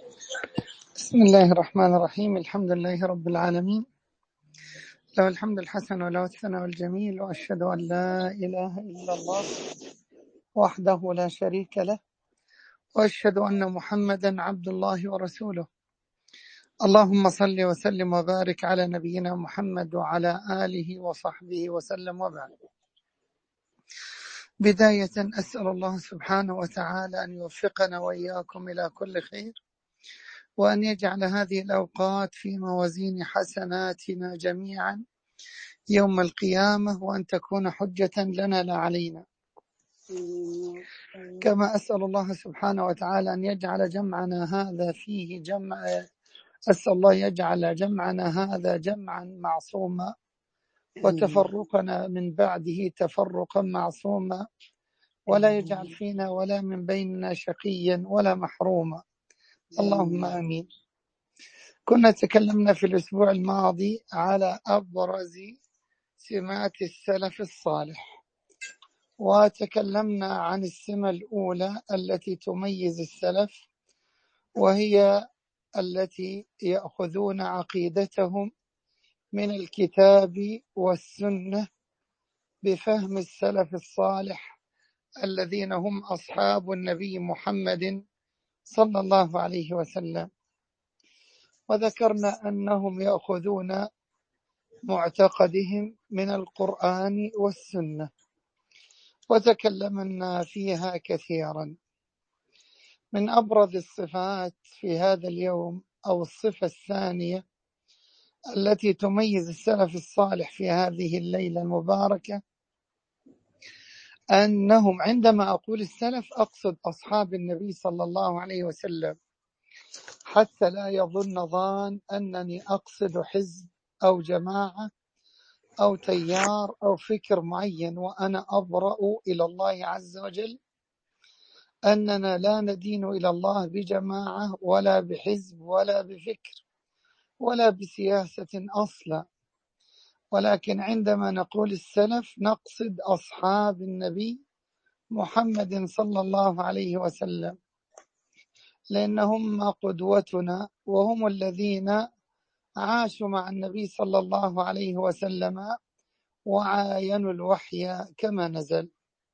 بسم الله الرحمن الرحيم. الحمد لله رب العالمين، له الحمد الحسن وله الثناء الجميل، وأشهد أن لا إله إلا الله وحده لا شريك له، وأشهد أن محمدا عبد الله ورسوله. اللهم صل وسلم وبارك على نبينا محمد وعلى آله وصحبه وسلم، وبعد. بداية أسأل الله سبحانه وتعالى أن يوفقنا وإياكم إلى كل خير، وأن يجعل هذه الأوقات في موازين حسناتنا جميعا يوم القيامة، وأن تكون حجة لنا لا علينا. كما أسأل الله سبحانه وتعالى أن يجعل جمعنا هذا فيه أسأل الله يجعل جمعنا هذا جمعا معصوما، وتفرقنا من بعده تفرقا معصوما، ولا يجعل فينا ولا من بيننا شقيا ولا محروما، اللهم آمين. كنا تكلمنا في الأسبوع الماضي على أبرز سمات السلف الصالح، وتكلمنا عن السمة الأولى التي تميز السلف، وهي التي يأخذون عقيدتهم من الكتاب والسنة بفهم السلف الصالح الذين هم أصحاب النبي محمد صلى الله عليه وسلم. وذكرنا أنهم يأخذون معتقدهم من القرآن والسنة، وتكلمنا فيها كثيرا. من أبرز الصفات في هذا اليوم، أو الصفة الثانية التي تميز السلف الصالح في هذه الليلة المباركة، أنهم، عندما أقول السلف أقصد أصحاب النبي صلى الله عليه وسلم، حتى لا يظن ظان أنني أقصد حزب أو جماعة أو تيار أو فكر معين، وأنا أبرأ إلى الله عز وجل أننا لا ندين إلى الله بجماعة ولا بحزب ولا بفكر ولا بسياسة أصلا، ولكن عندما نقول السلف نقصد أصحاب النبي محمد صلى الله عليه وسلم، لأنهم قدوتنا، وهم الذين عاشوا مع النبي صلى الله عليه وسلم وعاينوا الوحي كما نزل.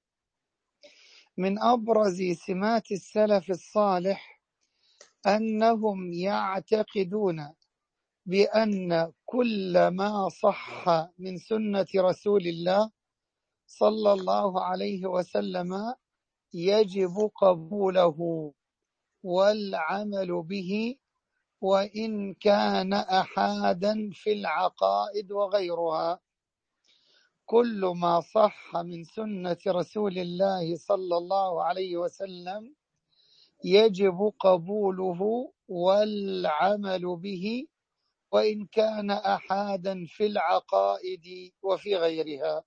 من أبرز سمات السلف الصالح أنهم يعتقدون بأن كل ما صح من سنة رسول الله صلى الله عليه وسلم يجب قبوله والعمل به، وإن كان أحادا في العقائد وغيرها. كل ما صح من سنة رسول الله صلى الله عليه وسلم يجب قبوله والعمل به، وإن كان أحادا في العقائد وفي غيرها.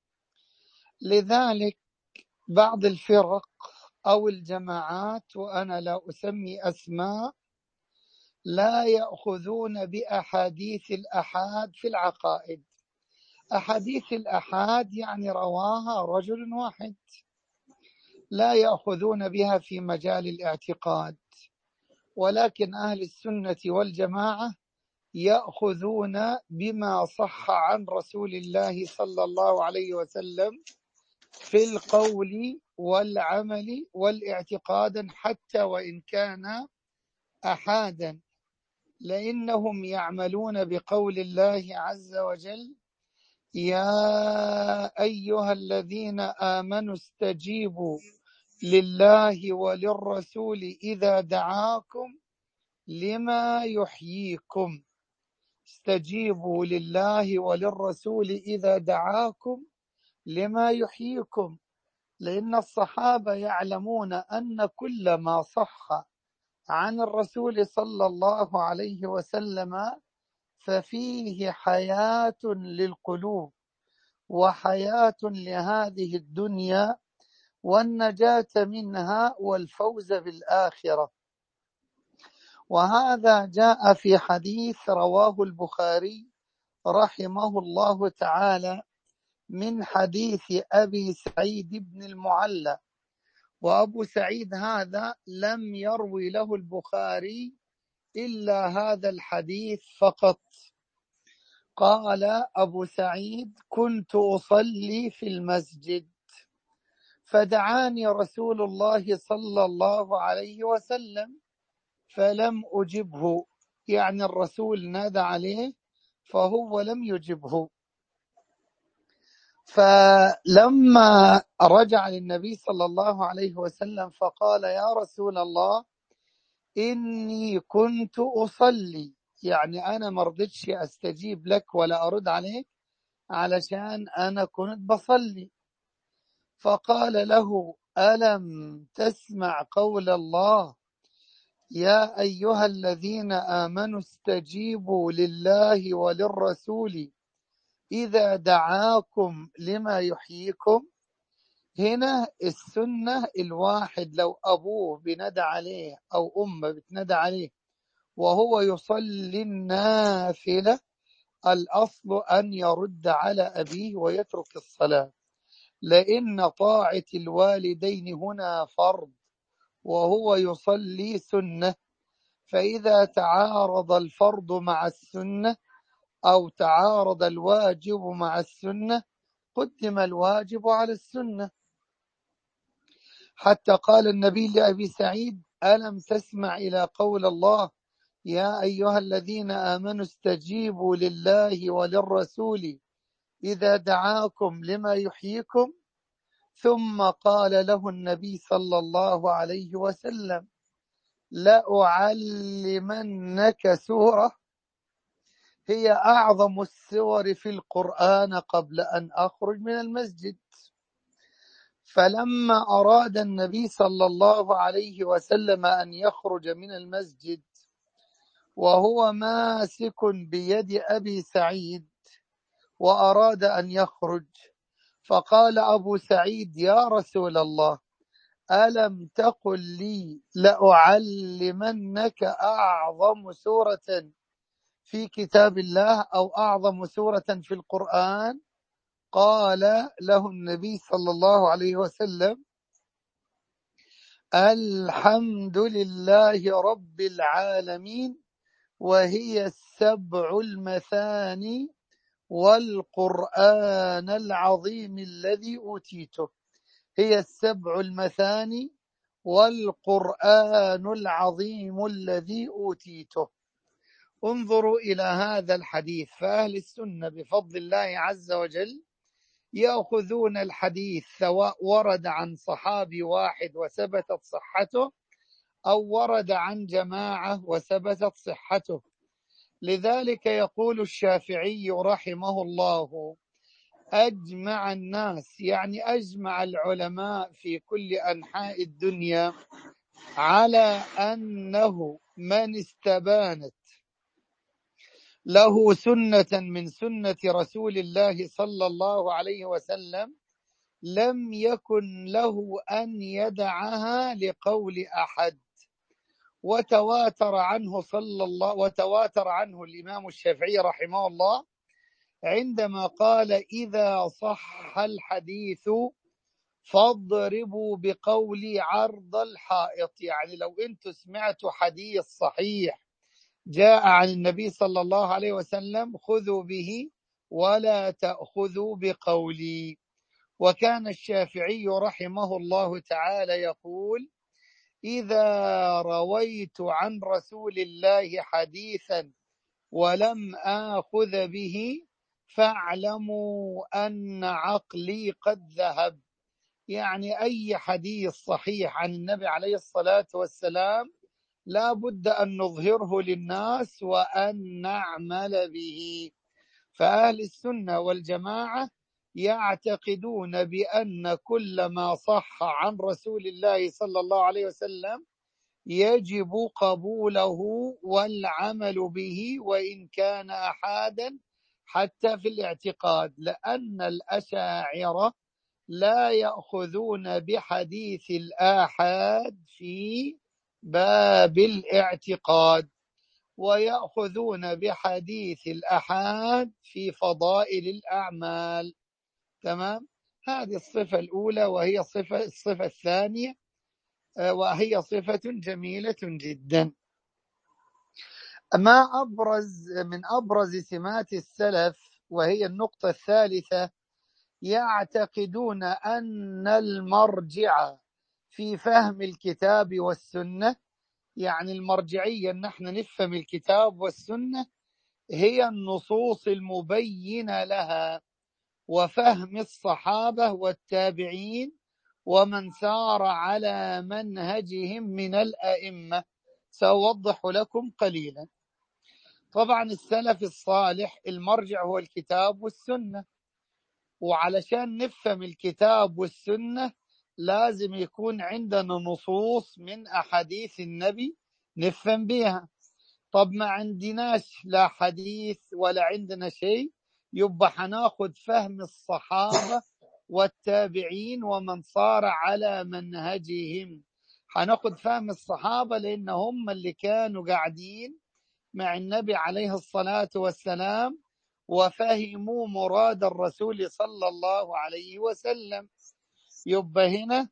لذلك بعض الفرق أو الجماعات، وأنا لا أسمي أسماء، لا يأخذون بأحاديث الأحاد في العقائد. أحاديث الأحاد يعني رواها رجل واحد، لا يأخذون بها في مجال الاعتقاد. ولكن أهل السنة والجماعة يأخذون بما صح عن رسول الله صلى الله عليه وسلم في القول والعمل والاعتقاد، حتى وإن كان أحادا، لأنهم يعملون بقول الله عز وجل: يا أيها الذين آمنوا استجيبوا لله وللرسول إذا دعاكم لما يحييكم. استجيبوا لله وللرسول إذا دعاكم لما يحييكم، لأن الصحابة يعلمون أن كل ما صح عن الرسول صلى الله عليه وسلم ففيه حياة للقلوب وحياة لهذه الدنيا والنجاة منها والفوز بالآخرة. وهذا جاء في حديث رواه البخاري رحمه الله تعالى من حديث أبي سعيد بن المعلى، وأبو سعيد هذا لم يروي له البخاري إلا هذا الحديث فقط. قال أبو سعيد: كنت أصلي في المسجد فدعاني رسول الله صلى الله عليه وسلم فلم أجبه، يعني الرسول نادى عليه فهو لم يجبه. فلما رجع للنبي صلى الله عليه وسلم فقال: يا رسول الله، إني كنت أصلي، يعني أنا مرضتش أستجيب لك ولا أرد عليك علشان أنا كنت بصلي. فقال له: ألم تسمع قول الله: يا أيها الذين آمنوا استجيبوا لله وللرسول إذا دعاكم لما يحييكم. هنا السنة الواحد لو أبوه بندى عليه أو أمه بتندى عليه وهو يصلي النافلة، الأصل أن يرد على أبيه ويترك الصلاة، لأن طاعة الوالدين هنا فرض وهو يصلي سنة. فإذا تعارض الفرض مع السنة أو تعارض الواجب مع السنة قدم الواجب على السنة. حتى قال النبي لأبي سعيد: ألم تسمع إلى قول الله: يا أيها الذين آمنوا استجيبوا لله وللرسول إذا دعاكم لما يحييكم. ثم قال له النبي صلى الله عليه وسلم: لأعلمنك سورة هي أعظم السور في القرآن قبل أن أخرج من المسجد. فلما أراد النبي صلى الله عليه وسلم أن يخرج من المسجد وهو ماسك بيد أبي سعيد وأراد أن يخرج، فقال أبو سعيد: يا رسول الله، ألم تقل لي لأعلمنك أعظم سورة في كتاب الله أو أعظم سورة في القرآن؟ قال له النبي صلى الله عليه وسلم: الحمد لله رب العالمين، وهي السبع المثاني والقرآن العظيم الذي أوتيته. هي السبع المثاني والقرآن العظيم الذي أوتيته. انظروا إلى هذا الحديث، فأهل السنة بفضل الله عز وجل يأخذون الحديث سواء ورد عن صحابي واحد وثبتت صحته أو ورد عن جماعة وثبتت صحته. لذلك يقول الشافعي رحمه الله: أجمع الناس، يعني أجمع العلماء في كل أنحاء الدنيا، على أنه من استبانت له سنة من سنة رسول الله صلى الله عليه وسلم لم يكن له أن يدعها لقول أحد. وتواتر عنه الإمام الشافعي رحمه الله عندما قال: إذا صح الحديث فاضربوا بقولي عرض الحائط. يعني لو أنتم سمعتوا حديث صحيح جاء عن النبي صلى الله عليه وسلم خذوا به ولا تأخذوا بقولي. وكان الشافعي رحمه الله تعالى يقول: إذا رويت عن رسول الله حديثا ولم آخذ به فاعلموا أن عقلي قد ذهب. يعني أي حديث صحيح عن النبي عليه الصلاة والسلام لا بد أن نظهره للناس وأن نعمل به. فأهل السنة والجماعة يعتقدون بأن كل ما صح عن رسول الله صلى الله عليه وسلم يجب قبوله والعمل به وإن كان أحادا حتى في الاعتقاد، لأن الأشاعرة لا يأخذون بحديث الآحاد في باب الاعتقاد ويأخذون بحديث الآحاد في فضائل الأعمال. تمام؟ هذه الصفة الأولى. وهي الصفة الثانية وهي صفة جميلة جدا. من أبرز سمات السلف، وهي النقطة الثالثة، يعتقدون أن المرجع في فهم الكتاب والسنة، يعني المرجعية أن نحن نفهم الكتاب والسنة، هي النصوص المبينة لها، وفهم الصحابة والتابعين ومن سار على منهجهم من الأئمة. سأوضح لكم قليلا. طبعا السلف الصالح المرجع هو الكتاب والسنة، وعلشان نفهم الكتاب والسنة لازم يكون عندنا نصوص من أحاديث النبي نفهم بها. طب ما عندناش لا حديث ولا عندنا شيء، يبقى حناخد فهم الصحابة والتابعين ومن صار على منهجهم. حناخد فهم الصحابة لأن هم اللي كانوا قاعدين مع النبي عليه الصلاة والسلام وفهموا مراد الرسول صلى الله عليه وسلم. يبقى هنا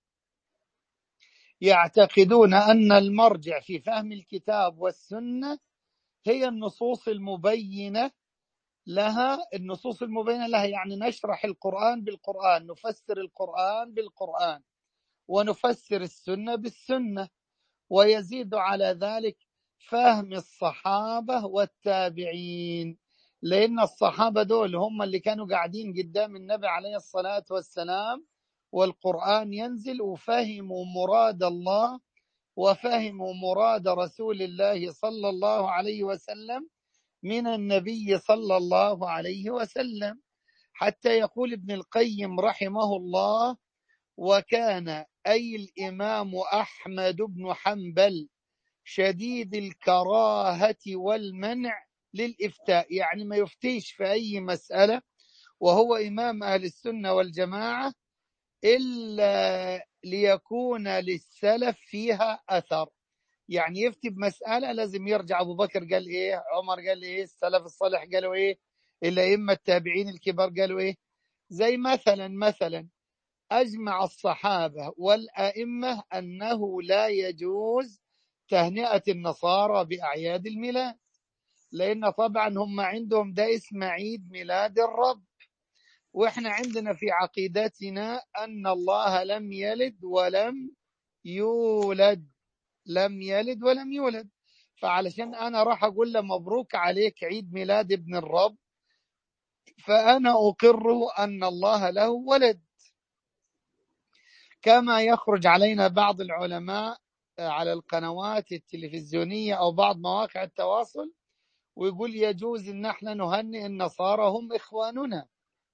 يعتقدون أن المرجع في فهم الكتاب والسنة هي النصوص المبينة لها. النصوص المبينة لها يعني نشرح القرآن بالقرآن، نفسر القرآن بالقرآن، ونفسر السنة بالسنة، ويزيد على ذلك فهم الصحابة والتابعين، لأن الصحابة دول هم اللي كانوا قاعدين قدام النبي عليه الصلاة والسلام والقرآن ينزل، وفهموا مراد الله وفهموا مراد رسول الله صلى الله عليه وسلم من النبي صلى الله عليه وسلم. حتى يقول ابن القيم رحمه الله: وكان أي الإمام أحمد بن حنبل شديد الكراهة والمنع للإفتاء، يعني ما يفتيش في أي مسألة وهو إمام أهل السنة والجماعة إلا ليكون للسلف فيها أثر. يعني يفتي بمسألة لازم يرجع أبو بكر قال إيه، عمر قال إيه، السلف الصالح قالوا إيه، الأئمة التابعين الكبار قالوا إيه. زي مثلا أجمع الصحابة والأئمة أنه لا يجوز تهنئة النصارى بأعياد الميلاد، لأن طبعا هم عندهم ده اسم عيد ميلاد الرب، وإحنا عندنا في عقيدتنا أن الله لم يلد ولم يولد، لم يلد ولم يولد. فعلشان أنا راح أقول له مبروك عليك عيد ميلاد ابن الرب، فأنا أقر أن الله له ولد. كما يخرج علينا بعض العلماء على القنوات التلفزيونية أو بعض مواقع التواصل ويقول يجوز أن احنا نهنئ النصارى، هم إخواننا.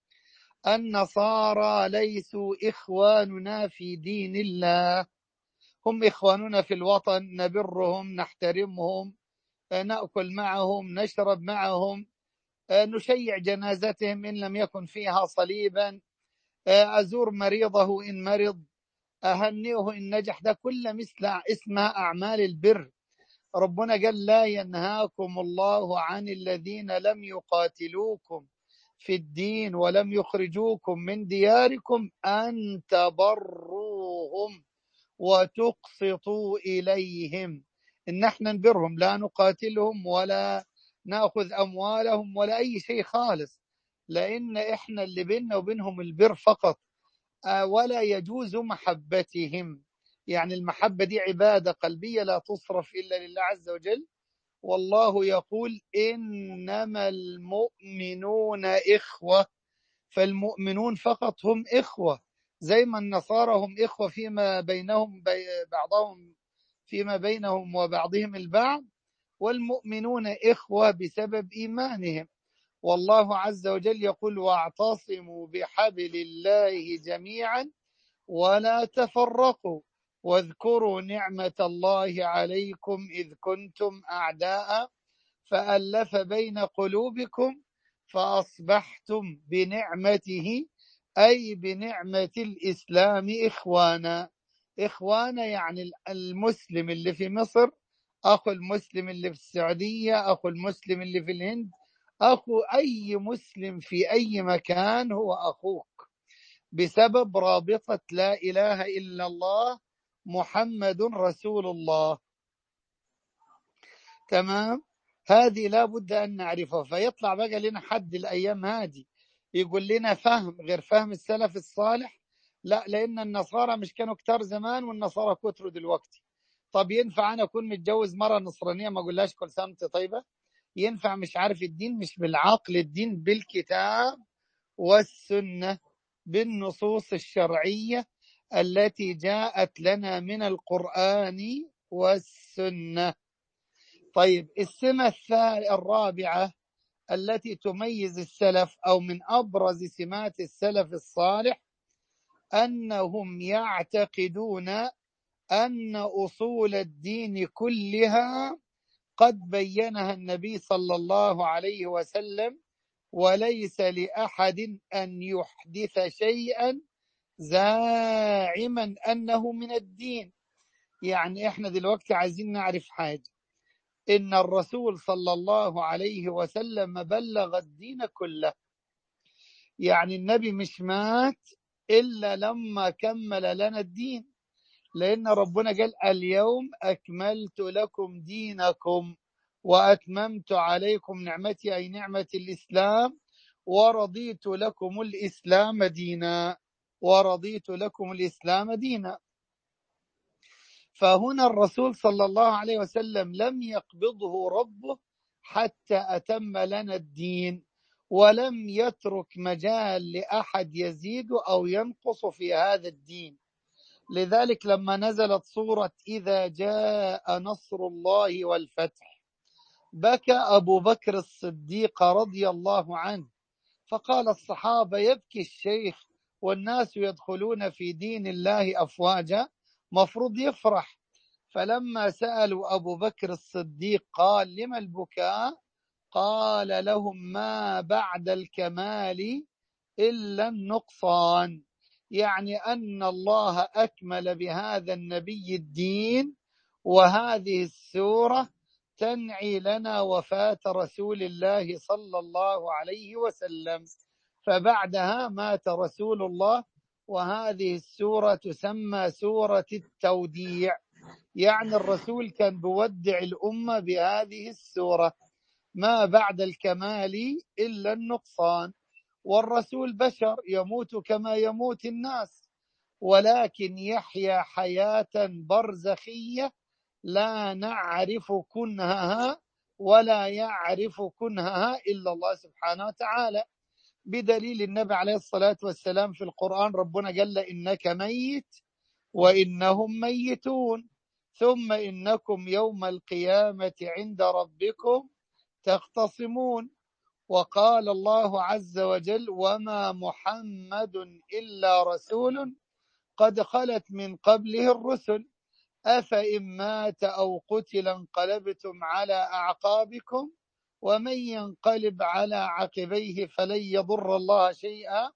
النصارى ليسوا إخواننا في دين الله، هم إخواننا في الوطن، نبرهم، نحترمهم، نأكل معهم، نشرب معهم، نشيع جنازتهم إن لم يكن فيها صليبا، أزور مريضه إن مرض، أهنئه إن نجح. ده كله مثل اسمها أعمال البر. ربنا قال: لا ينهاكم الله عن الذين لم يقاتلوكم في الدين ولم يخرجوكم من دياركم أن تبروهم وتقسطوا إليهم. إن احنا نبرهم، لا نقاتلهم ولا نأخذ أموالهم ولا أي شيء خالص، لأن احنا اللي بيننا وبينهم البر فقط، ولا يجوز محبتهم. يعني المحبة دي عبادة قلبية لا تصرف إلا لله عز وجل. والله يقول: إنما المؤمنون إخوة. فالمؤمنون فقط هم إخوة، زي ما النصارى هم إخوة فيما بينهم بعضهم فيما بينهم وبعضهم البعض، والمؤمنون إخوة بسبب إيمانهم. والله عز وجل يقول: واعتصموا بحبل الله جميعا ولا تفرقوا واذكروا نعمة الله عليكم إذ كنتم أعداء فألف بين قلوبكم فأصبحتم بنعمته، أي بنعمة الإسلام، إخوانا. إخوانا يعني المسلم اللي في مصر أخو المسلم اللي في السعودية، أخو المسلم اللي في الهند، أخو أي مسلم في أي مكان هو أخوك بسبب رابطة لا إله إلا الله محمد رسول الله. تمام. هذه لا بد أن نعرفها. فيطلع بقى لنا حد الأيام هذه يقول لنا فهم غير فهم السلف الصالح. لا، لأن النصارى مش كانوا كتار زمان والنصارى كتروا دلوقتي. طب ينفع أنا أكون متجوز مرة نصرانية ما أقولهاش كل سنة وأنت طيبة؟ ينفع؟ مش عارف. الدين مش بالعقل، الدين بالكتاب والسنة، بالنصوص الشرعية التي جاءت لنا من القرآن والسنة. طيب، السمة الرابعة التي تميز السلف أو من أبرز سمات السلف الصالح أنهم يعتقدون أن أصول الدين كلها قد بينها النبي صلى الله عليه وسلم، وليس لأحد أن يحدث شيئا زاعما أنه من الدين. يعني إحنا دلوقتي عايزين نعرف حاجة، إن الرسول صلى الله عليه وسلم بلغ الدين كله. يعني النبي مش مات إلا لما كمل لنا الدين، لأن ربنا قال اليوم أكملت لكم دينكم وأتممت عليكم نعمتي، أي نعمة الإسلام، ورضيت لكم الإسلام دينا. ورضيت لكم الإسلام دينا. فهنا الرسول صلى الله عليه وسلم لم يقبضه ربه حتى أتم لنا الدين، ولم يترك مجال لأحد يزيد أو ينقص في هذا الدين. لذلك لما نزلت سورة إذا جاء نصر الله والفتح بكى أبو بكر الصديق رضي الله عنه، فقال الصحابة يبكي الشيخ والناس يدخلون في دين الله أفواجا، مفروض يفرح. فلما سألوا أبو بكر الصديق قال لما البكاء؟ قال لهم ما بعد الكمال إلا النقصان. يعني أن الله أكمل بهذا النبي الدين، وهذه السورة تنعي لنا وفاة رسول الله صلى الله عليه وسلم. فبعدها مات رسول الله، وهذه السورة تسمى سورة التوديع. يعني الرسول كان بودع الأمة بهذه السورة، ما بعد الكمال إلا النقصان. والرسول بشر يموت كما يموت الناس، ولكن يحيا حياة برزخية لا نعرف كنهها ولا يعرف كنهها إلا الله سبحانه وتعالى. بدليل النبي عليه الصلاة والسلام في القرآن ربنا قال له إنك ميت وإنهم ميتون، ثم إنكم يوم القيامة عند ربكم تختصمون. وقال الله عز وجل وما محمد إلا رسول قد خلت من قبله الرسل أفإن مات أو قتل انقلبتم على أعقابكم ومن ينقلب على عقبيه فلن يضر الله شيئا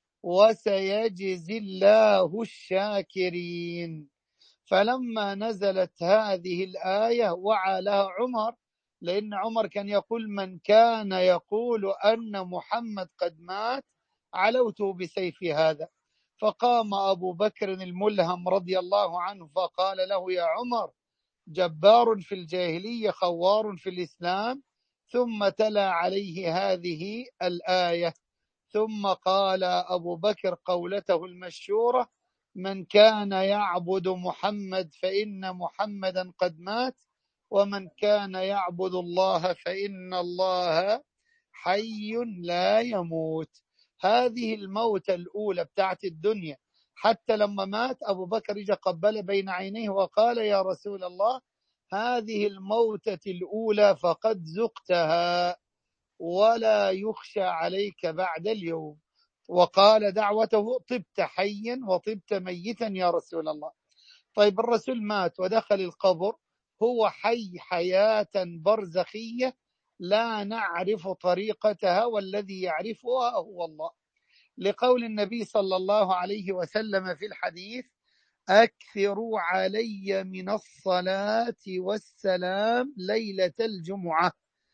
وسيجزي الله الشاكرين. فلما نزلت هذه الآية وعى لها عمر، لأن عمر كان يقول من كان يقول أن محمد قد مات علوته بسيف هذا. فقام أبو بكر الملهم رضي الله عنه فقال له يا عمر جبار في الجاهلية خوار في الإسلام. ثم تلا عليه هذه الآية. ثم قال أبو بكر قولته المشهورة من كان يعبد محمد فإن محمدا قد مات، ومن كان يعبد الله فإن الله حي لا يموت. هذه الموتة الأولى بتاعت الدنيا. حتى لما مات أبو بكر جاء قبل بين عينيه وقال يا رسول الله هذه الموتة الأولى فقد ذقتها ولا يخشى عليك بعد اليوم. وقال دعوته طبت حيا وطبت ميتا يا رسول الله. طيب الرسول مات ودخل القبر، هو حي حياة برزخية لا نعرف طريقتها، والذي يعرفها هو الله. لقول النبي صلى الله عليه وسلم في الحديث أكثروا علي من الصلاة والسلام ليلة الجمعة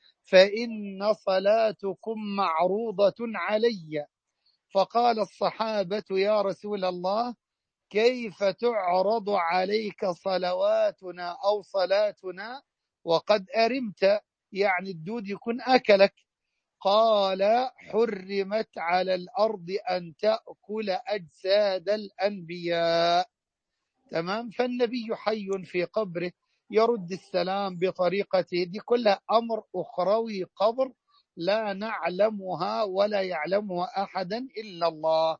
فإن صلاتكم معروضة علي. فقال الصحابة يا رسول الله كيف تعرض عليك صلواتنا أو صلاتنا وقد أرمت، يعني الدود يكون أكلك. قال حرمت على الأرض أن تأكل أجساد الأنبياء. تمام. فالنبي حي في قبره يرد السلام بطريقته، دي كلها أمر أخروي قبر لا نعلمها ولا يعلمها أحدا إلا الله.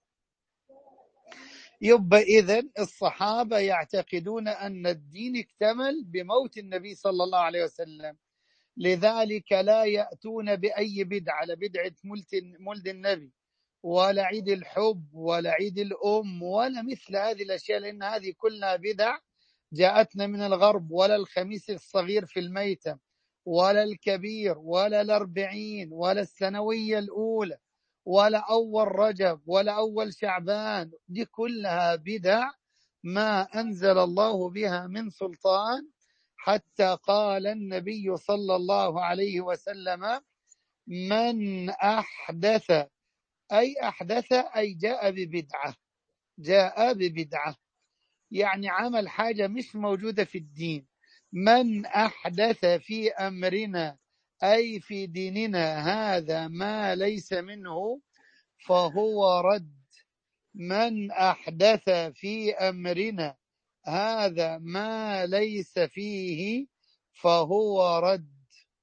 يبقى إذن الصحابة يعتقدون أن الدين اكتمل بموت النبي صلى الله عليه وسلم، لذلك لا يأتون بأي بدعة، لا بدعة مولد النبي ولا عيد الحب ولا عيد الأم ولا مثل هذه الأشياء، لأن هذه كلها بدع جاءتنا من الغرب، ولا الخميس الصغير في الميتم ولا الكبير ولا الأربعين ولا السنوية الأولى ولا أول رجب ولا أول شعبان، دي كلها بدع ما أنزل الله بها من سلطان. حتى قال النبي صلى الله عليه وسلم من أحدث، أي أحدث أي جاء ببدعة، جاء ببدعة يعني عمل حاجة مش موجودة في الدين. من أحدث في أمرنا أي في ديننا هذا ما ليس منه فهو رد. من أحدث في أمرنا هذا ما ليس فيه فهو رد.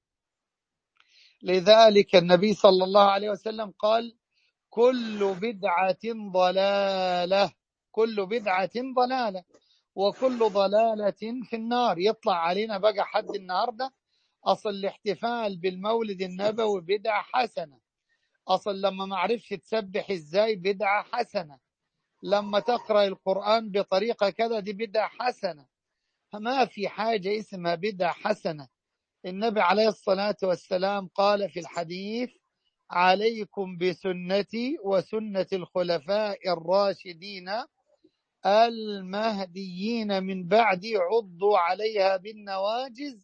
لذلك النبي صلى الله عليه وسلم قال كل بدعة ضلالة، كل بدعة ضلالة وكل ضلالة في النار. يطلع علينا بقى حد النهاردة أصل الاحتفال بالمولد النبوي بدعة حسنة، أصل لما ما عرفش تسبح إزاي بدعة حسنة، لما تقرأ القرآن بطريقة كذا دي بدعة حسنة. ما في حاجة اسمها بدعة حسنة. النبي عليه الصلاة والسلام قال في الحديث عليكم بسنتي وسنة الخلفاء الراشدين المهديين من بعدي عضوا عليها بالنواجذ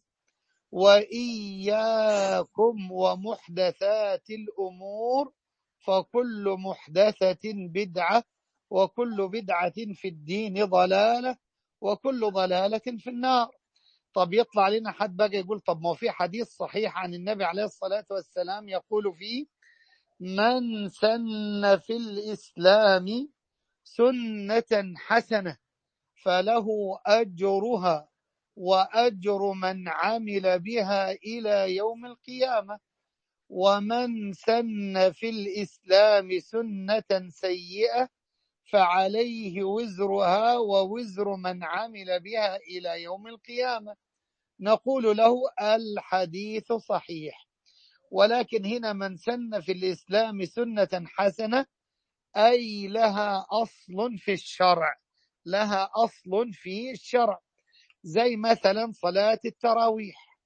وإياكم ومحدثات الأمور فكل محدثة بدعة وكل بدعة في الدين ضلالة وكل ضلالة في النار. طب يطلع لنا حد بقى يقول طب ما في حديث صحيح عن النبي عليه الصلاة والسلام يقول فيه من سن في الإسلام سنة حسنة فله أجرها وأجر من عمل بها إلى يوم القيامة، ومن سن في الإسلام سنة سيئة فعليه وزرها ووزر من عمل بها إلى يوم القيامة. نقول له الحديث صحيح، ولكن هنا من سن في الإسلام سنة حسنة أي لها أصل في الشرع، لها أصل في الشرع. زي مثلا صلاة التراويح.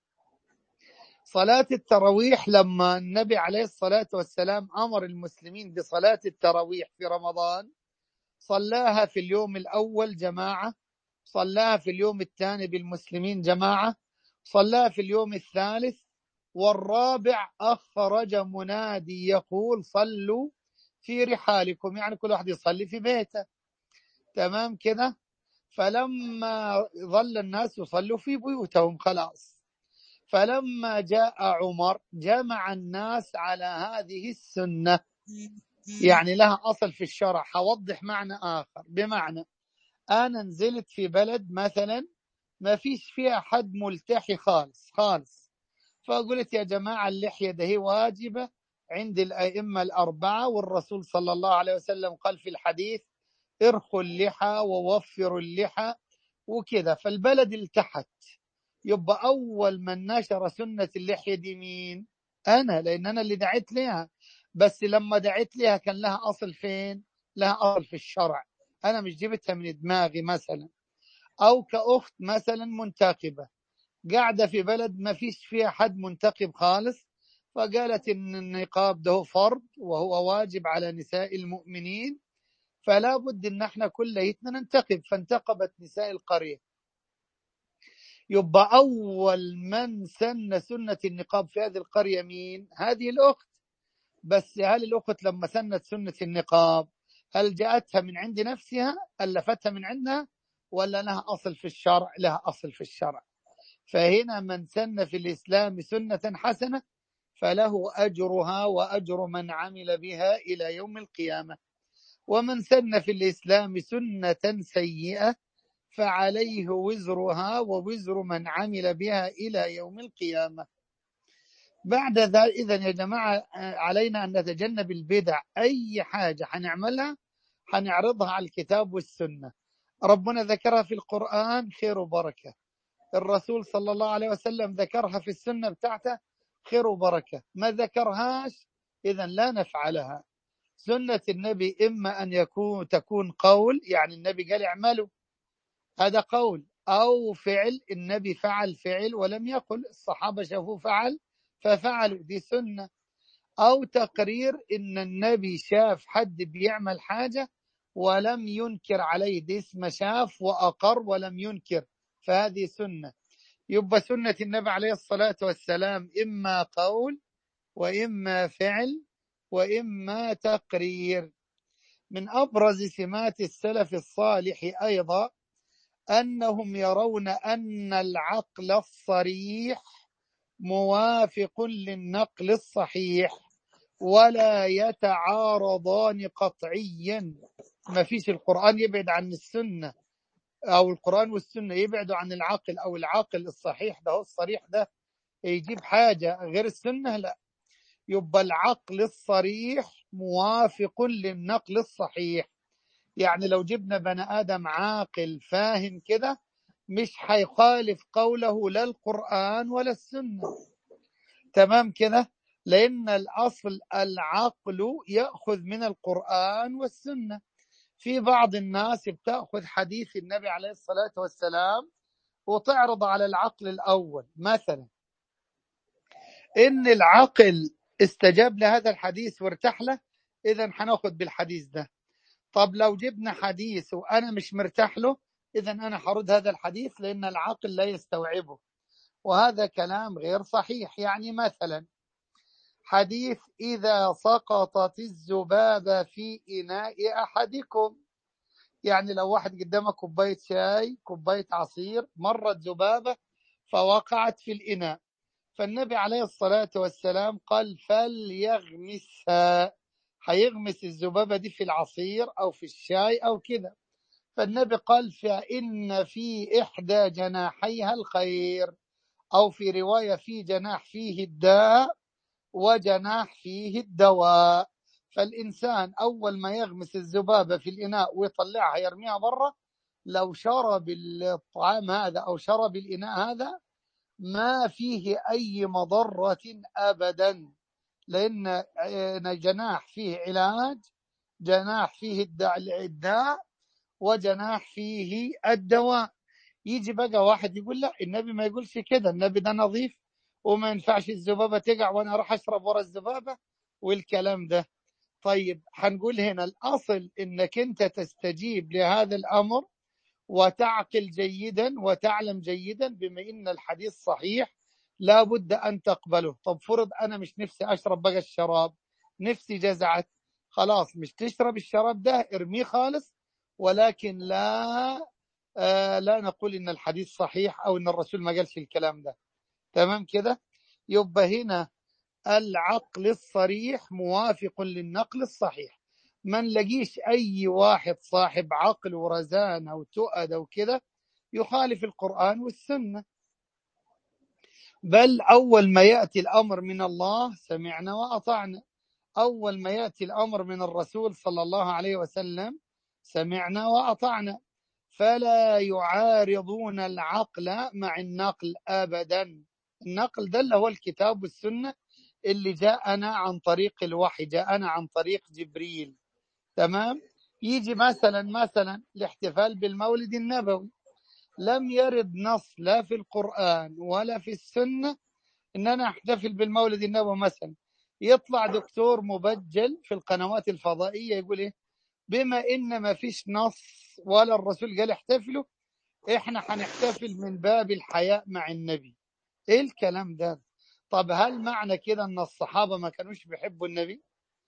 صلاة التراويح لما النبي عليه الصلاة والسلام أمر المسلمين بصلاة التراويح في رمضان صلاها في اليوم الأول جماعة، صلاها في اليوم الثاني بالمسلمين جماعة، صلاها في اليوم الثالث، والرابع أخرج منادي يقول صلوا في رحالكم، يعني كل واحد يصلي في بيته. تمام كده. فلما ظل الناس يصلوا في بيوتهم خلاص، فلما جاء عمر جمع الناس على هذه السنة، يعني لها أصل في الشرع. حوضح معنى آخر، بمعنى أنا نزلت في بلد مثلا ما فيش فيها حد ملتحي خالص خالص، فقلت يا جماعة اللحية ده هي واجبة عند الأئمة الأربعة، والرسول صلى الله عليه وسلم قال في الحديث ارخوا اللحى ووفروا اللحى وكذا، فالبلد التحت. يبقى أول من نشر سنة اللحية دي مين؟ أنا، لأن أنا اللي دعيت لها. بس لما دعيت لها كان لها أصل فين؟ لها أصل في الشرع، أنا مش جبتها من دماغي. مثلا أو كأخت مثلا منتقبة قاعدة في بلد ما فيش فيها حد منتقب خالص، فقالت إن النقاب ده فرض وهو واجب على نساء المؤمنين، فلا بد إن احنا كليتنا ننتقب، فانتقبت نساء القرية. يبقى أول من سن سنة النقاب في هذه القرية مين؟ هذه الأخت. بس هل الأخت لما سنت سنة النقاب هل جاءتها من عند نفسها، ألفتها من عندها، ولا لها أصل في الشرع؟ لها أصل في الشرع. فهنا من سن في الإسلام سنة حسنة فله أجرها وأجر من عمل بها إلى يوم القيامة، ومن سن في الإسلام سنة سيئة فعليه وزرها ووزر من عمل بها إلى يوم القيامة. بعد ذلك إذن يا جماعة علينا أن نتجنب البدع. أي حاجة حنعملها حنعرضها على الكتاب والسنة. ربنا ذكرها في القرآن خير وبركة، الرسول صلى الله عليه وسلم ذكرها في السنة بتاعته خير وبركة، ما ذكرهاش إذن لا نفعلها. سنة النبي إما أن تكون قول، يعني النبي قال اعملوا، هذا قول، أو فعل، النبي فعل فعل ولم يقل، الصحابة شافوه فعل ففعلوا، دي سنة. أو تقرير، إن النبي شاف حد بيعمل حاجة ولم ينكر عليه، دي اسمه شاف وأقر ولم ينكر، فهذه سنة. يبقى سنة النبي عليه الصلاة والسلام إما قول وإما فعل وإما تقرير. من أبرز سمات السلف الصالح أيضا أنهم يرون أن العقل الصريح موافق للنقل الصحيح ولا يتعارضان قطعيا. ما فيش القرآن يبعد عن السنة، أو القرآن والسنة يبعدوا عن العقل، أو العقل الصحيح ده هو الصريح ده يجيب حاجة غير السنة، لا. يبقى العقل الصريح موافق للنقل الصحيح، يعني لو جبنا بني آدم عاقل فاهم كده مش هيخالف قوله لا القرآن ولا السنة، تمام كده، لأن الأصل العقل يأخذ من القرآن والسنة. في بعض الناس بتأخذ حديث النبي عليه الصلاة والسلام وتعرض على العقل الأول، مثلا إن العقل استجاب لهذا الحديث وارتاح له، إذن حناخذ بالحديث ده. طب لو جبنا حديث وأنا مش مرتاح له، إذن أنا حرد هذا الحديث لأن العقل لا يستوعبه، وهذا كلام غير صحيح. يعني مثلا حديث إذا سقطت الذبابة في إناء أحدكم، يعني لو واحد قدامه كوباية شاي كوباية عصير مرت ذبابة فوقعت في الإناء، فالنبي عليه الصلاة والسلام قال فليغمسها، هيغمس الذبابة دي في العصير أو في الشاي أو كده، فالنبي قال فإن في إحدى جناحيها الخير، أو في رواية في جناح فيه الداء وجناح فيه الدواء. فالإنسان أول ما يغمس الذبابة في الإناء ويطلعها يرميها برا، لو شرب الطعام هذا أو شرب الإناء هذا ما فيه أي مضرة أبدا، لأن جناح فيه علاج، جناح فيه الداء وجناح فيه الدواء. يجي بقى واحد يقول لا النبي ما يقولش كده، النبي ده نظيف وما ينفعش الذبابة تقع وأنا أروح أشرب ورا الذبابة والكلام ده. طيب هنقول هنا الأصل إنك أنت تستجيب لهذا الأمر وتعقل جيدا وتعلم جيدا بما إن الحديث صحيح لا بد أن تقبله. طب فرض أنا مش نفسي أشرب بقى الشراب، نفسي جزعت، خلاص مش تشرب الشراب ده ارميه خالص، ولكن لا نقول إن الحديث صحيح أو إن الرسول ما قالش الكلام ده، تمام كده. يبقى هنا العقل الصريح موافق للنقل الصحيح، ما نلاقيش أي واحد صاحب عقل ورزانة وتؤد وكده يخالف القرآن والسنة، بل أول ما يأتي الأمر من الله سمعنا وأطعنا، أول ما يأتي الأمر من الرسول صلى الله عليه وسلم سمعنا وأطعنا، فلا يعارضون العقل مع النقل أبدا. النقل ده اللي هو الكتاب والسنة اللي جاءنا عن طريق الوحي، جاءنا عن طريق جبريل، تمام. يجي مثلا الاحتفال بالمولد النبوي، لم يرد نص لا في القرآن ولا في السنة إن أنا أحتفل بالمولد النبوي. مثلا يطلع دكتور مبجل في القنوات الفضائية يقول إيه، بما إن ما فيش نص ولا الرسول قال احتفلوا، إحنا هنحتفل من باب الحياء مع النبي. إيه الكلام ده؟ طب هل معنى كده أن الصحابة ما كانوش بيحبوا النبي؟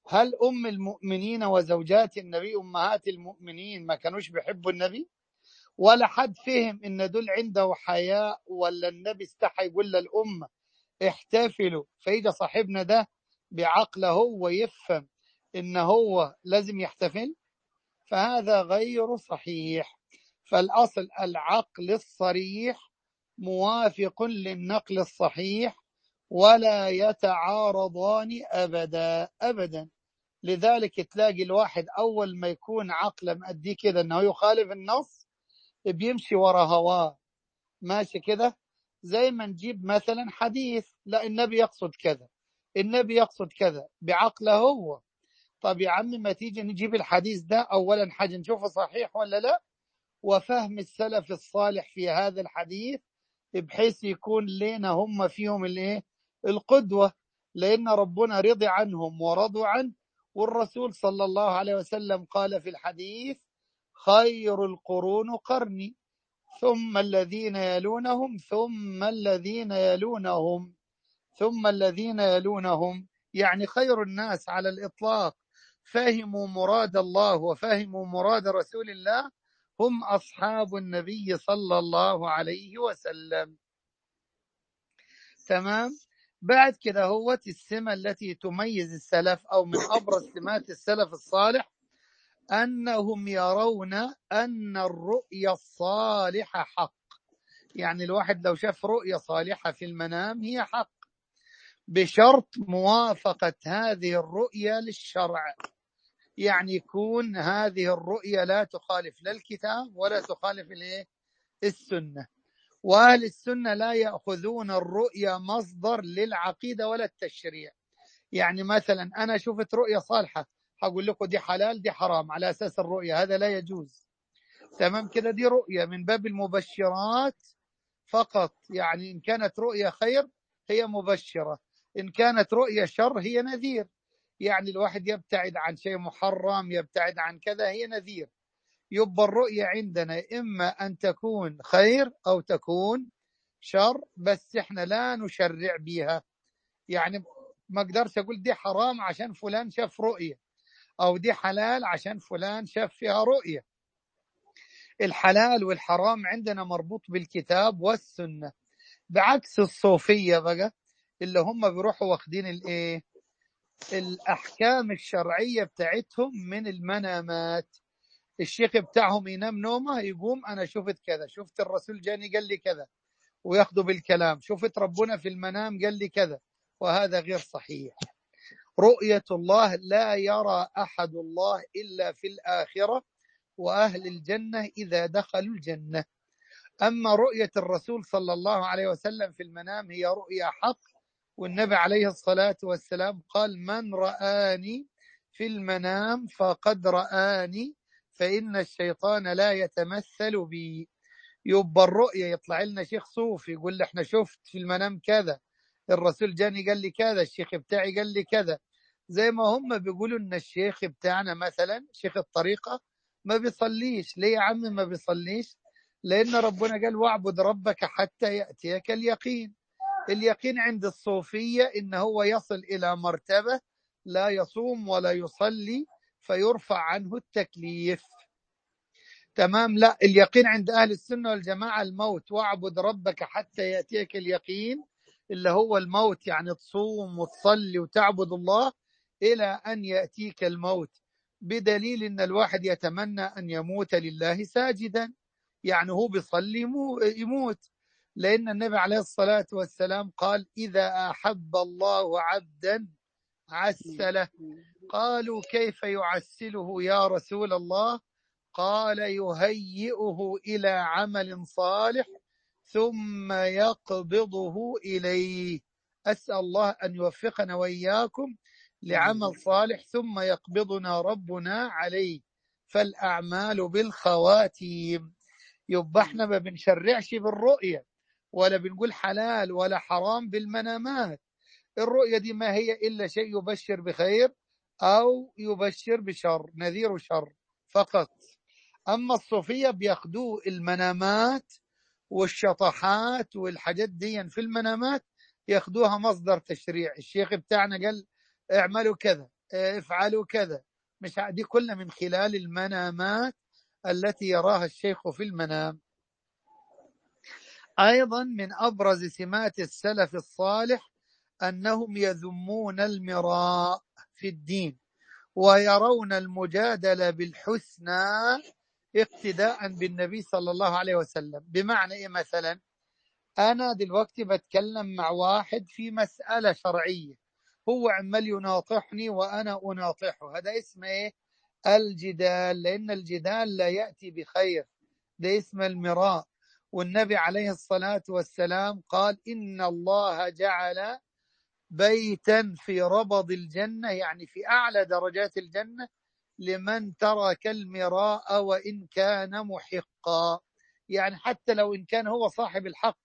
هل أم المؤمنين وزوجات النبي أمهات المؤمنين ما كانوش بيحبوا النبي؟ ولا حد فهم إن دول عنده حياء، ولا النبي استحى يقول للأمة احتفلوا، فيجي صاحبنا ده بعقله هو يفهم إن هو لازم يحتفل؟ فهذا غير صحيح. فالأصل العقل الصريح موافق للنقل الصحيح، ولا يتعارضان أبدا أبدا. لذلك تلاقي الواحد أول ما يكون عقله مأديه كده أنه يخالف النص بيمشي ورا هواه، ماشي كده. زي ما نجيب مثلا حديث، لا النبي يقصد كذا، النبي يقصد كذا بعقله هو. طب يا عم ما تيجي نجيب الحديث ده أولا حاجة نشوفه صحيح ولا لا، وفهم السلف الصالح في هذا الحديث، بحيث يكون لنا هم فيهم الايه، القدوة. لأن ربنا رضي عنهم ورضوا عنه، والرسول صلى الله عليه وسلم قال في الحديث: خير القرون قرني، ثم الذين يلونهم، ثم الذين يلونهم، ثم الذين يلونهم. يعني خير الناس على الإطلاق فهموا مراد الله وفهموا مراد رسول الله هم أصحاب النبي صلى الله عليه وسلم. تمام. بعد كده هو السمة التي تميز السلف، أو من أبرز سمات السلف الصالح، أنهم يرون أن الرؤيا الصالحة حق. يعني الواحد لو شاف رؤيا صالحة في المنام هي حق، بشرط موافقة هذه الرؤيا للشرع. يعني يكون هذه الرؤيا لا تخالف لا الكتاب ولا تخالف السنة. وأهل السنة لا يأخذون الرؤيا مصدر للعقيدة ولا التشريع. يعني مثلا أنا شفت رؤيا صالحة، هقول لكم دي حلال دي حرام على أساس الرؤيا، هذا لا يجوز. تمام كده، دي رؤيا من باب المبشرات فقط. يعني إن كانت رؤيا خير هي مبشرة، إن كانت رؤيا شر هي نذير. يعني الواحد يبتعد عن شيء محرم، يبتعد عن كذا، هي نذير. يبقى الرؤيا عندنا إما أن تكون خير أو تكون شر، بس إحنا لا نشرع بها. يعني ما أقدرش أقول دي حرام عشان فلان شاف رؤيا، أو دي حلال عشان فلان شاف فيها رؤيا. الحلال والحرام عندنا مربوط بالكتاب والسنة، بعكس الصوفية بقى اللي هم بيروحوا واخدين الأحكام الشرعية بتاعتهم من المنامات. الشيخ بتاعهم ينام نومه يقوم أنا شفت كذا، شفت الرسول جاني قال لي كذا، وياخذوا بالكلام، شفت ربنا في المنام قال لي كذا. وهذا غير صحيح. رؤية الله لا يرى أحد الله إلا في الآخرة، وأهل الجنة إذا دخلوا الجنة. أما رؤية الرسول صلى الله عليه وسلم في المنام هي رؤيا حق، والنبي عليه الصلاة والسلام قال: من رآني في المنام فقد رآني، فإن الشيطان لا يتمثل بي. يبقى الرؤية يطلع لنا شيخ صوفي يقول لي احنا شفت في المنام كذا، الرسول جاني قال لي كذا، الشيخ بتاعي قال لي كذا. زي ما هم بيقولوا ان الشيخ بتاعنا مثلا شيخ الطريقة ما بيصليش. ليه يا عم ما بيصليش؟ لأن ربنا قال: واعبد ربك حتى يأتيك اليقين. اليقين عند الصوفية إن هو يصل إلى مرتبة لا يصوم ولا يصلي فيرفع عنه التكليف. تمام. لا، اليقين عند أهل السنة والجماعة الموت. واعبد ربك حتى يأتيك اليقين، اللي هو الموت، يعني تصوم وتصلي وتعبد الله إلى أن يأتيك الموت. بدليل أن الواحد يتمنى أن يموت لله ساجدا، يعني هو بيصلي يموت. لأن النبي عليه الصلاة والسلام قال: إذا أحب الله عبدا عسله. قالوا: كيف يعسله يا رسول الله؟ قال: يهيئه إلى عمل صالح ثم يقبضه إليه. أسأل الله أن يوفقنا وإياكم لعمل صالح ثم يقبضنا ربنا عليه. فالأعمال بالخواتيم. يبقى احنا ما بنشرعش بالرؤية، ولا بنقول حلال ولا حرام بالمنامات. الرؤية دي ما هي إلا شيء يبشر بخير أو يبشر بشر، نذير شر فقط. أما الصوفية بياخدوا المنامات والشطحات والحاجات دي في المنامات، ياخدوها مصدر تشريع. الشيخ بتاعنا قال: اعملوا كذا، افعلوا كذا، مش دي كلها من خلال المنامات التي يراها الشيخ في المنام. أيضا من أبرز سمات السلف الصالح أنهم يذمون المراء في الدين ويرون المجادلة بالحسنى اقتداء بالنبي صلى الله عليه وسلم. بمعنى إيه؟ مثلا أنا دلوقتي بتكلم مع واحد في مسألة شرعية، هو عمال يناطحني وأنا أناطحه، هذا اسمه إيه؟ الجدال، لأن الجدال لا يأتي بخير، ده اسم المراء. والنبي عليه الصلاة والسلام قال إن الله جعل بيتا في ربض الجنة، يعني في أعلى درجات الجنة، لمن ترك المراء وإن كان محقا. يعني حتى لو إن كان هو صاحب الحق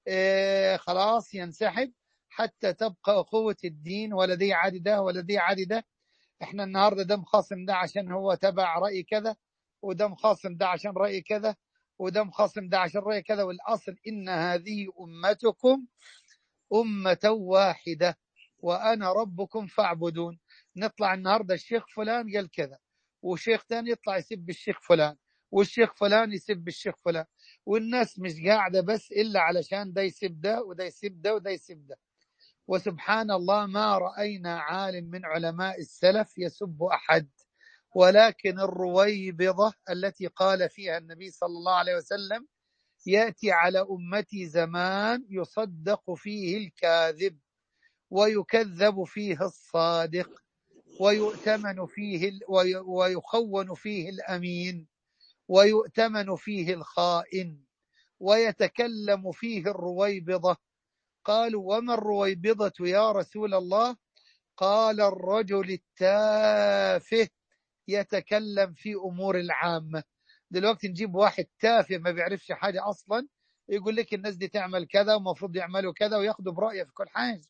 خلاص ينسحب حتى تبقى أخوة الدين، ولا دي عادي ده ولا دي عادي ده. احنا النهارده ده مخاصم ده عشان هو تبع رأي كذا، وده مخاصم ده عشان رأي كذا، وده مخاصم ده عشان رأي كذا. والأصل إن هذه أمتكم أمة واحدة وأنا ربكم فاعبدون. نطلع النهارده الشيخ فلان قال كذا، وشيخ ثاني يطلع يسب الشيخ فلان، والشيخ فلان يسب الشيخ فلان، والناس مش قاعدة بس إلا علشان ده يسب ده وده يسب ده وده يسب ده. وسبحان الله ما رأينا عالم من علماء السلف يسب أحد، ولكن الرويبضة التي قال فيها النبي صلى الله عليه وسلم يأتي على أمتي زمان يصدق فيه الكاذب ويكذب فيه الصادق ويؤتمن فيه ويخون فيه الأمين ويؤتمن فيه الخائن ويتكلم فيه الرويبضة. قالوا وما الرويبضة يا رسول الله؟ قال الرجل التافه يتكلم في أمور العامة. دلوقتي نجيب واحد تافه ما بيعرفش حاجة أصلا يقول لك الناس دي تعمل كذا ومفروض يعملوا كذا وياخدوا برأيه في كل حاجة.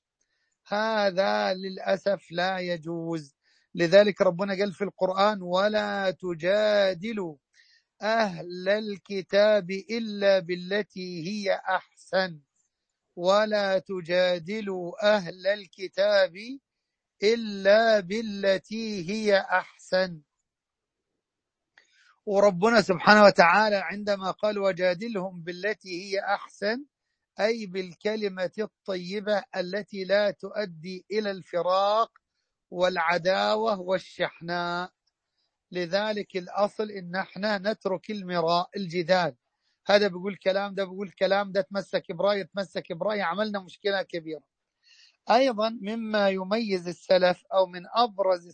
هذا للأسف لا يجوز. لذلك ربنا قال في القرآن ولا تجادلوا أهل الكتاب إلا بالتي هي أحسن، ولا تجادلوا أهل الكتاب إلا بالتي هي أحسن. وربنا سبحانه وتعالى عندما قال وجادلهم بالتي هي أحسن أي بالكلمة الطيبة التي لا تؤدي إلى الفراق والعداوة والشحناء. لذلك الأصل إن احنا نترك المراء الجدال، هذا بيقول كلام ده بيقول كلام ده، تمسك برأي تمسك برأي، عملنا مشكلة كبيرة. أيضا مما يميز السلف أو من أبرز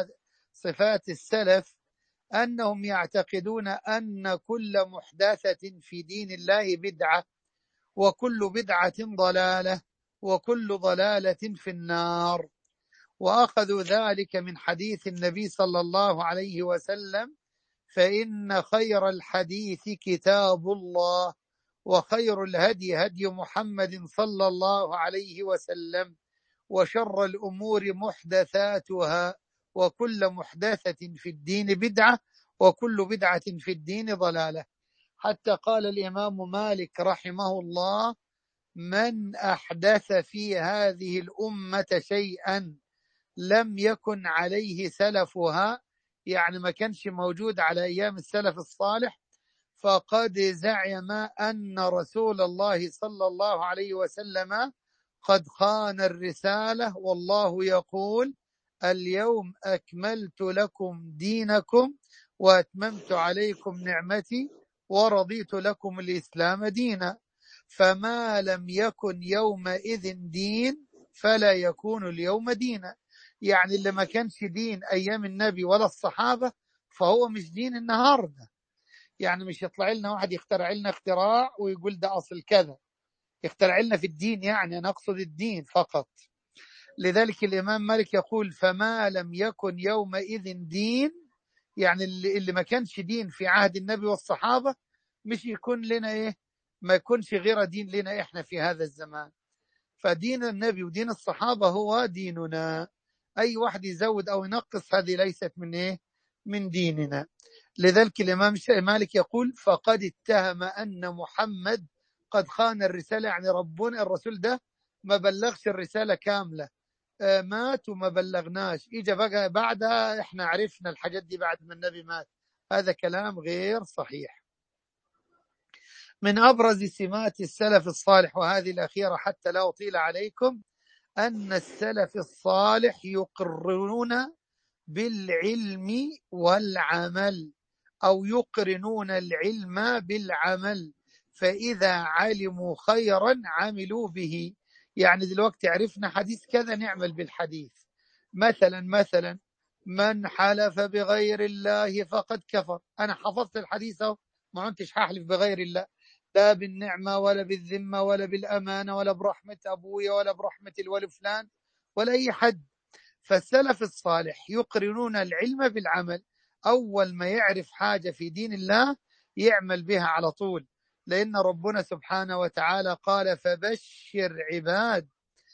صفات السلف أنهم يعتقدون أن كل محدثة في دين الله بدعة، وكل بدعة ضلالة، وكل ضلالة في النار. وأخذوا ذلك من حديث النبي صلى الله عليه وسلم فإن خير الحديث كتاب الله وخير الهدي هدي محمد صلى الله عليه وسلم وشر الأمور محدثاتها وكل محدثة في الدين بدعة وكل بدعة في الدين ضلالة. حتى قال الإمام مالك رحمه الله من أحدث في هذه الأمة شيئا لم يكن عليه سلفها، يعني ما كانش موجود على أيام السلف الصالح، فقد زعم أن رسول الله صلى الله عليه وسلم قد خان الرسالة، والله يقول اليوم أكملت لكم دينكم وأتممت عليكم نعمتي ورضيت لكم الإسلام دينا، فما لم يكن يومئذ دين فلا يكون اليوم دينا. يعني اللي ما كانش دين أيام النبي ولا الصحابة فهو مش دين النهاردة. يعني مش يطلع لنا واحد يخترع لنا اختراع ويقول ده أصل كذا، يخترع لنا في الدين، يعني أنا أقصد الدين فقط. لذلك الإمام مالك يقول فما لم يكن يومئذ دين، يعني اللي ما كانش دين في عهد النبي والصحابة مش يكون لنا إيه، ما يكونش غير دين لنا إحنا في هذا الزمان. فدين النبي ودين الصحابة هو ديننا، أي واحد يزود أو ينقص هذه ليست من إيه، من ديننا. لذلك الإمام مالك يقول فقد اتهم أن محمد قد خان الرسالة، يعني ربنا الرسول ده ما بلغش الرسالة كاملة، مات وما بلغناش، إجا بقى بعدها إحنا عرفنا الحاجات دي بعد ما النبي مات. هذا كلام غير صحيح. من أبرز سمات السلف الصالح، وهذه الأخيرة حتى لا أطيل عليكم، أن السلف الصالح يقرون بالعلم والعمل، أو يقرنون العلم بالعمل، فإذا علموا خيرا عملوا به. يعني دلوقتي عرفنا حديث كذا نعمل بالحديث. مثلا من حلف بغير الله فقد كفر. أنا حفظت الحديث أهو، ما كنتش هحلف بغير الله، لا بالنعمة ولا بالذمة ولا بالأمانة ولا برحمة أبويا ولا برحمة الولي فلان ولا أي حد. فالسلف الصالح يقرنون العلم بالعمل، أول ما يعرف حاجة في دين الله يعمل بها على طول، لأن ربنا سبحانه وتعالى قال فبشر عباد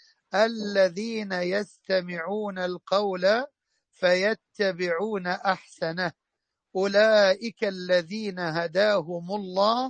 الذين يستمعون القول فيتبعون أحسنه أولئك الذين هداهم الله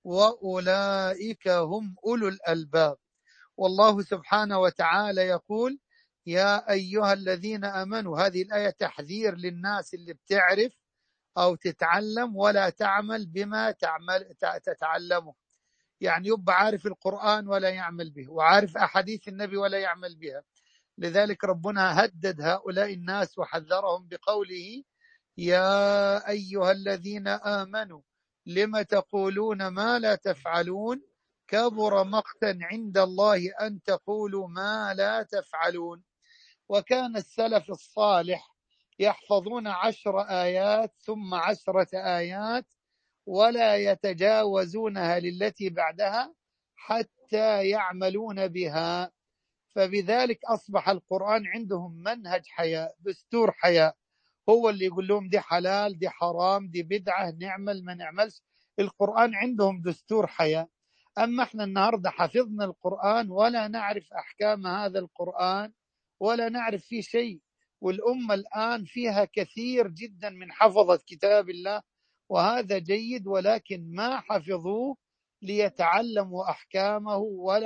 وأولئك هم أولو الألباب. والله سبحانه وتعالى يقول يا أيها الذين آمنوا. هذه الآية تحذير للناس اللي بتعرف أو تتعلم ولا تعمل بما تتعلمه. يعني يبقى عارف القرآن ولا يعمل به، وعارف أحاديث النبي ولا يعمل بها. لذلك ربنا هدد هؤلاء الناس وحذرهم بقوله يا أيها الذين آمنوا لم تقولون ما لا تفعلون كبر مقتا عند الله أن تقولوا ما لا تفعلون. وكان السلف الصالح يحفظون 10 آيات ثم 10 آيات ولا يتجاوزونها للتي بعدها حتى يعملون بها. فبذلك أصبح القرآن عندهم منهج حياة، دستور حياة، هو اللي يقول لهم دي حلال دي حرام دي بدعة نعمل ما نعملش. القرآن عندهم دستور حياة. أما احنا النهاردة حفظنا القرآن ولا نعرف أحكام هذا القرآن ولا نعرف فيه شيء. والأمة الآن فيها كثير جدا من حفظة كتاب الله، وهذا جيد، ولكن ما حفظوه ليتعلموا أحكامه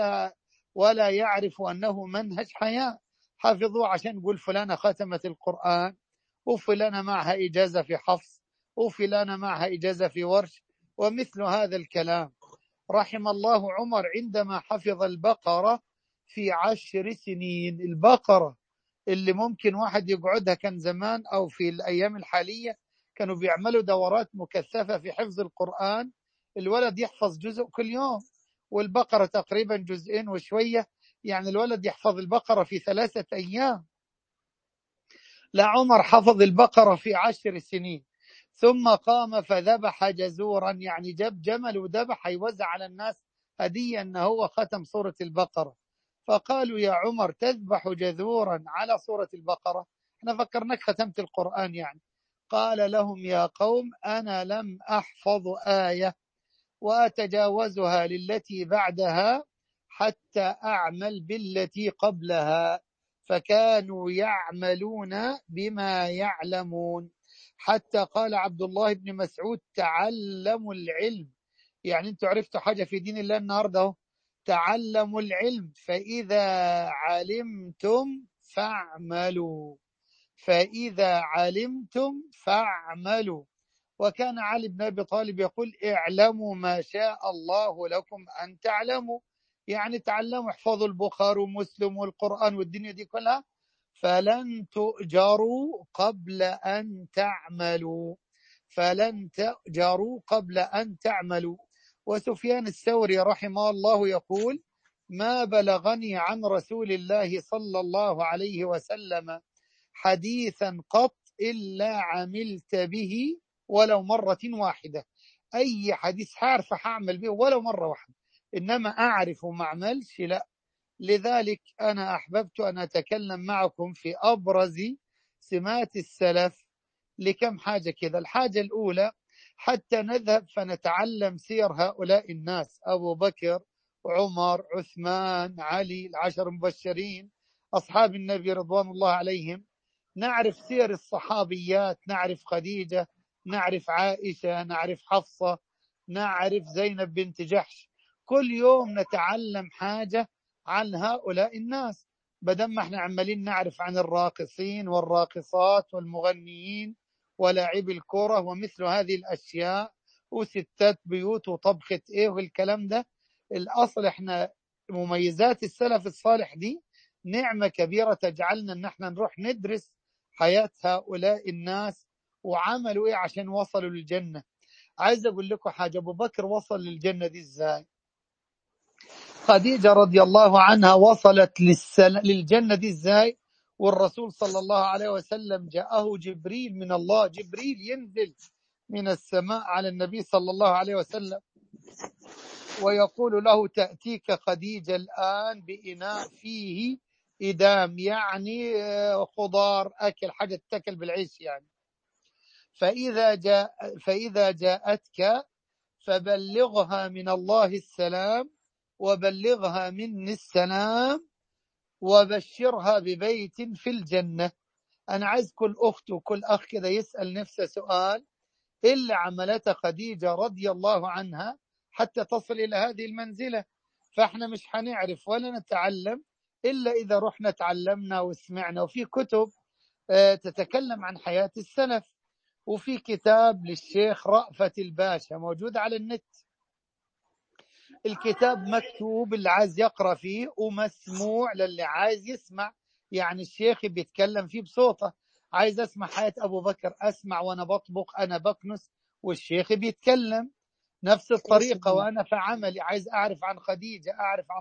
ولا يعرفوا أنه منهج حياة. حفظوه عشان يقول فلانة ختمت القرآن، وفلانة معها إجازة في حفص، وفلانة معها إجازة في ورش، ومثل هذا الكلام. رحم الله عمر عندما حفظ البقرة في 10 سنين. البقرة اللي ممكن واحد يقعدها كان زمان أو في الأيام الحالية كانوا بيعملوا دورات مكثفة في حفظ القرآن، الولد يحفظ جزء كل يوم، والبقرة تقريبا جزئين وشوية، يعني الولد يحفظ البقرة في 3 أيام. لا، عمر حفظ البقرة في 10 سنين، ثم قام فذبح جزورا، يعني جاب جمل وذبح يوزع على الناس هدية أنه هو ختم سورة البقرة. فقالوا يا عمر تذبح جذورا على سورة البقرة، احنا فكرناك ختمت القرآن يعني. قال لهم يا قوم أنا لم أحفظ آية وأتجاوزها للتي بعدها حتى أعمل بالتي قبلها. فكانوا يعملون بما يعلمون. حتى قال عبد الله بن مسعود تعلموا العلم. يعني انتوا عرفتوا حاجة في دين الله النهاردة، تعلموا العلم فإذا علمتم فاعملوا، فإذا علمتم فاعملوا. وكان علي بن أبي طالب يقول اعلموا ما شاء الله لكم أن تعلموا، يعني تعلموا، احفظوا البخاري ومسلم والقرآن والدنيا دي كلها، فلن تؤجروا قبل أن تعملوا، فلن تؤجروا قبل أن تعملوا. وسفيان الثوري رحمه الله يقول ما بلغني عن رسول الله صلى الله عليه وسلم حديثا قط إلا عملت به ولو مرة واحدة. أي حديث عارف هعمل به ولو مرة واحدة، إنما أعرف وما أعملش لا. لذلك أنا أحببت أن أتكلم معكم في أبرز سمات السلف لكم حاجة كذا. الحاجة الأولى حتى نذهب فنتعلم سير هؤلاء الناس، أبو بكر عمر عثمان علي، العشر المبشرين أصحاب النبي رضوان الله عليهم. نعرف سير الصحابيات، نعرف خديجة، نعرف عائشة، نعرف حفصة، نعرف زينب بنت جحش. كل يوم نتعلم حاجة عن هؤلاء الناس. بدل ما احنا عمالين نعرف عن الراقصين والراقصات والمغنيين ولاعبي الكرة ومثل هذه الأشياء وستات بيوت وطبخة ايه والكلام ده. الأصل احنا مميزات السلف الصالح دي نعمة كبيرة تجعلنا ان احنا نروح ندرس حياة هؤلاء الناس وعملوا ايه عشان وصلوا للجنة. عايز اقول لكم حاجة، ابو بكر وصل للجنة دي ازاي؟ خديجة رضي الله عنها وصلت للجنة دي ازاي؟ والرسول صلى الله عليه وسلم جاءه جبريل من الله، جبريل ينزل من السماء على النبي صلى الله عليه وسلم ويقول له تأتيك خديجة الآن بإناء فيه إدام، يعني خضار أكل، حاجة تأكل بالعيش يعني. فإذا جاءتك فبلغها من الله السلام وبلغها مني السلام وبشرها ببيت في الجنة. أنا عايز كل أخت وكل أخ كده يسأل نفسه سؤال، إيه اللي عملته خديجة رضي الله عنها حتى تصل إلى هذه المنزلة؟ فإحنا مش هنعرف ولا نتعلم إلا إذا رحنا تعلمنا وسمعنا. وفي كتب تتكلم عن حياة السلف، وفي كتاب للشيخ رأفت الباشا موجود على النت، الكتاب مكتوب اللي عايز يقرأ فيه ومسموع للي عايز يسمع، يعني الشيخ بيتكلم فيه بصوته. عايز أسمع حياة أبو بكر أسمع وأنا بطبخ أنا بكنس والشيخ بيتكلم نفس الطريقة وأنا في عملي. عايز أعرف عن خديجة، أعرف عن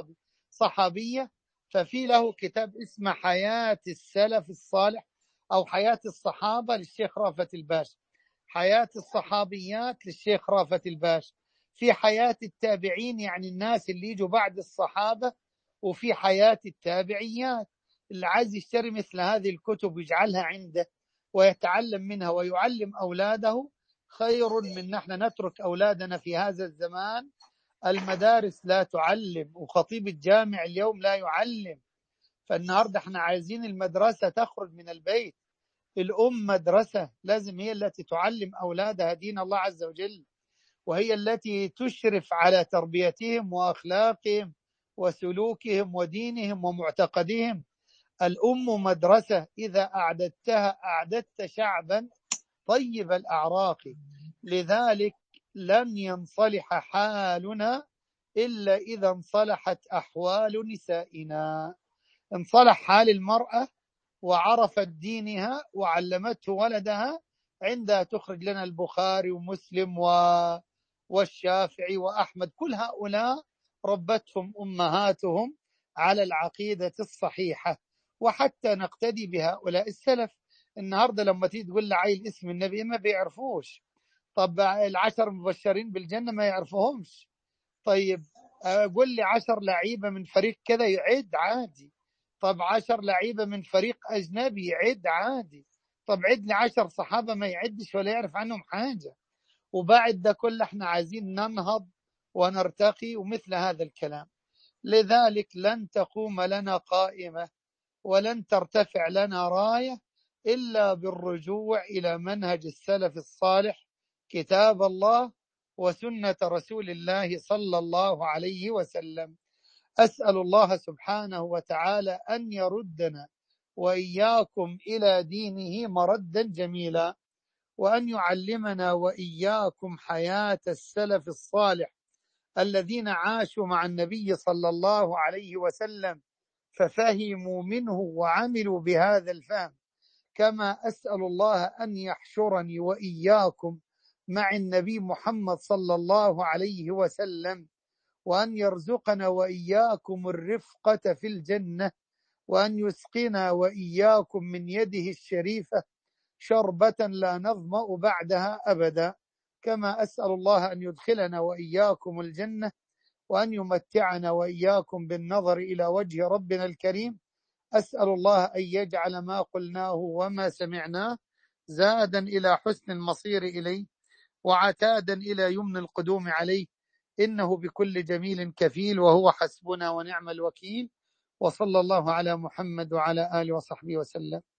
صحابية، ففي له كتاب اسمه حياة السلف الصالح أو حياة الصحابة للشيخ رأفت الباشا، حياة الصحابيات للشيخ رأفت الباشا، في حياة التابعين يعني الناس اللي يجوا بعد الصحابة، وفي حياة التابعيات. اللي عايز يشتري مثل هذه الكتب ويجعلها عنده ويتعلم منها ويعلم أولاده خير من نحن نترك أولادنا في هذا الزمان. المدارس لا تعلم وخطيب الجامع اليوم لا يعلم. فالنهاردة احنا عايزين المدرسة تخرج من البيت، الأم مدرسة، لازم هي التي تعلم أولادها دين الله عز وجل، وهي التي تشرف على تربيتهم وأخلاقهم وسلوكهم ودينهم ومعتقدهم. الأم مدرسة، إذا أعددتها أعددت شعبا طيب الأعراق. لذلك لن ينصلح حالنا إلا إذا انصلحت أحوال نسائنا. انصلح حال المرأة وعرفت دينها وعلمته ولدها، عندها تخرج لنا البخاري ومسلم والشافعي وأحمد، كل هؤلاء ربتهم أمهاتهم على العقيدة الصحيحة، وحتى نقتدي بهؤلاء السلف. النهاردة لما تيجي تقول لعيل اسم النبي ما بيعرفوش، طب العشر مبشرين بالجنة ما يعرفوهمش، طيب قول لي 10 لعيبة من فريق كذا يعد عادي، طب 10 لعيبة من فريق أجنبي يعد عادي، طب عد لي 10 صحابة ما يعدش ولا يعرف عنهم حاجة. وبعد ده كله احنا عايزين ننهض ونرتقي ومثل هذا الكلام. لذلك لن تقوم لنا قائمة ولن ترتفع لنا راية إلا بالرجوع إلى منهج السلف الصالح، كتاب الله وسنة رسول الله صلى الله عليه وسلم. أسأل الله سبحانه وتعالى أن يردنا وإياكم إلى دينه مردا جميلا، وأن يعلمنا وإياكم حياة السلف الصالح الذين عاشوا مع النبي صلى الله عليه وسلم ففهموا منه وعملوا بهذا الفهم. كما أسأل الله أن يحشرني وإياكم مع النبي محمد صلى الله عليه وسلم، وأن يرزقنا وإياكم الرفقة في الجنة، وأن يسقنا وإياكم من يده الشريفة شربة لا نظمأ بعدها أبدا. كما أسأل الله أن يدخلنا وإياكم الجنة، وأن يمتعنا وإياكم بالنظر إلى وجه ربنا الكريم. أسأل الله أن يجعل ما قلناه وما سمعناه زادا إلى حسن المصير إليه وعتادا إلى يمن القدوم عليه، إنه بكل جميل كفيل وهو حسبنا ونعم الوكيل. وصلى الله على محمد وعلى آله وصحبه وسلم.